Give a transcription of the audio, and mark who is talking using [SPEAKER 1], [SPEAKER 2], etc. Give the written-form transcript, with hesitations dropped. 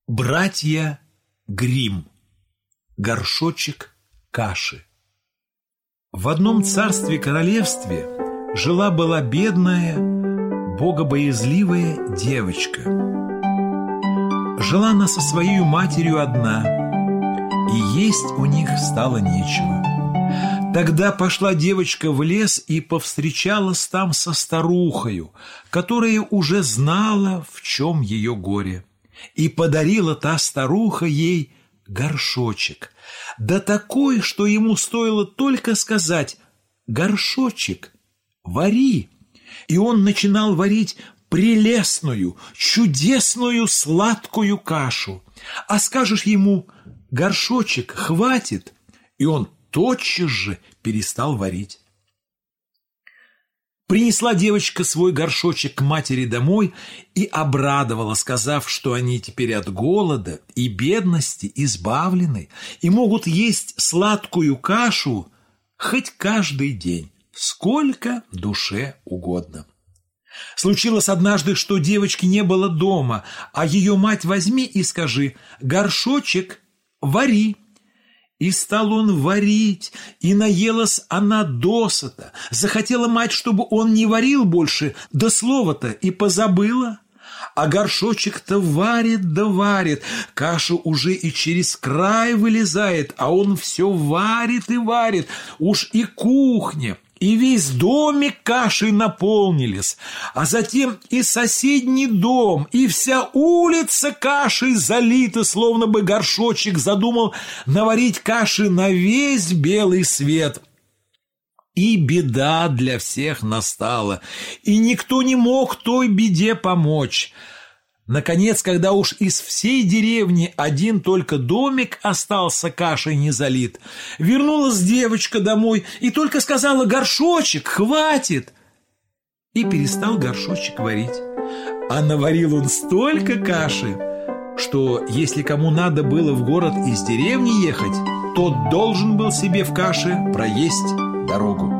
[SPEAKER 1] Братья Гримм. Горшочек каши. В одном царстве-королевстве жила-была бедная, богобоязливая девочка. Жила она со своей матерью одна, и есть у них стало нечего. Тогда пошла девочка в лес и повстречалась там со старухою, которая уже знала, в чем ее горе. И подарила та старуха ей горшочек, да такой, что ему стоило только сказать: «Горшочек, вари!» И он начинал варить прелестную, чудесную сладкую кашу. А скажешь ему: «Горшочек, хватит!» и он тотчас же перестал варить. Принесла девочка свой горшочек к матери домой и обрадовала, сказав, что они теперь от голода и бедности избавлены и могут есть сладкую кашу хоть каждый день, сколько душе угодно. Случилось однажды, что девочки не было дома, а ее мать возьми и скажи: «Горшочек, вари!» И стал он варить, и наелась она досыта. Захотела мать, чтобы он не варил больше, да слово-то и позабыла. А горшочек-то варит да варит, каша уже и через край вылезает, а он все варит и варит. Уж и кухня, и весь домик кашей наполнились, а затем и соседний дом, и вся улица кашей залита, словно бы горшочек задумал наварить каши на весь белый свет. И беда для всех настала, и никто не мог той беде помочь. Наконец, когда уж из всей деревни один только домик остался кашей не залит, вернулась девочка домой и только сказала: «Горшочек, хватит!» И перестал горшочек варить. А наварил он столько каши, что если кому надо было в город из деревни ехать, тот должен был себе в каше проесть дорогу.